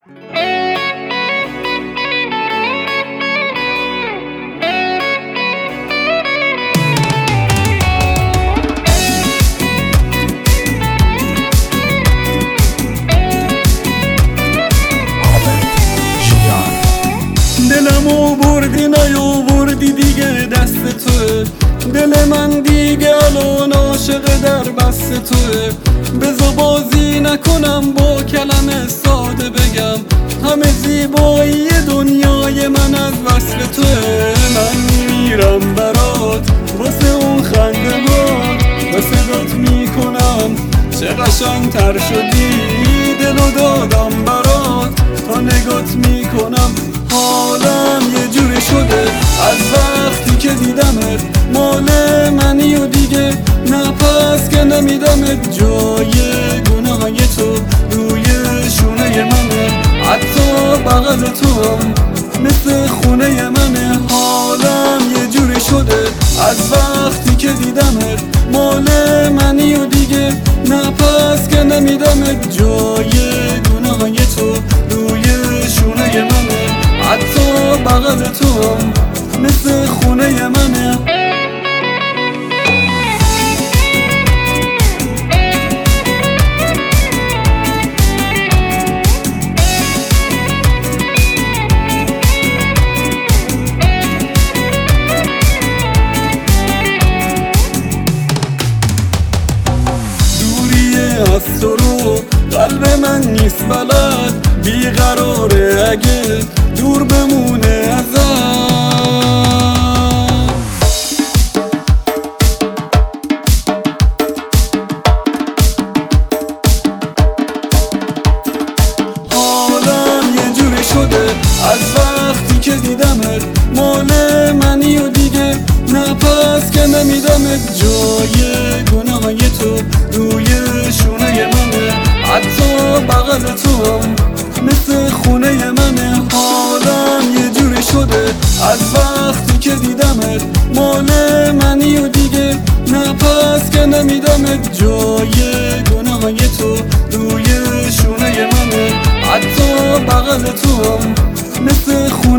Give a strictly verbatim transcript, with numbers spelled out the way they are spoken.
دلمو بردی نیاوردی دیگه دست توه، دل من دیگه الان عاشق در بست توه. بذار بازی نکنم با کلمه ساده بگم همه زیبایی دنیای من از وصل توه. من میمیرم برات واسه اون خنده هات و صدات میکنم چه قشنگ تر شدی، دلو دادم برات تا نگات میکنم حالم یه جوری شده از وقتی که دیدمت. مال منی و دیگه نه پس که نمیدمت، جای گناهی تو روی شونه منه، حتی بغل تو هم مثل خونه منه. حالم یه جوری شده از وقتی که دیدمت، مال منی و دیگه نه پس که نمیدمت، جای گناهی تو روی شونه منه، حتی بغل تو هم مثل خونه منه. دوریه از تو رو قلب من نیست بلد، بیقراره اگه دور بمونه ازت. حالم یه جوری شده از وقتی که دیدمت، مال منی و دیگه نه پس که نمیدمت، جای گناهی تو روی شونه منه، حتی بغل تو هم مثل خونه منه. حالم یه جوری شده از وقتی که دیدمت، مال منی و دیگه نه پس که نمیدمت، جای گناهی تو روی شونه منه، حتی بغل تو هم مثل خونه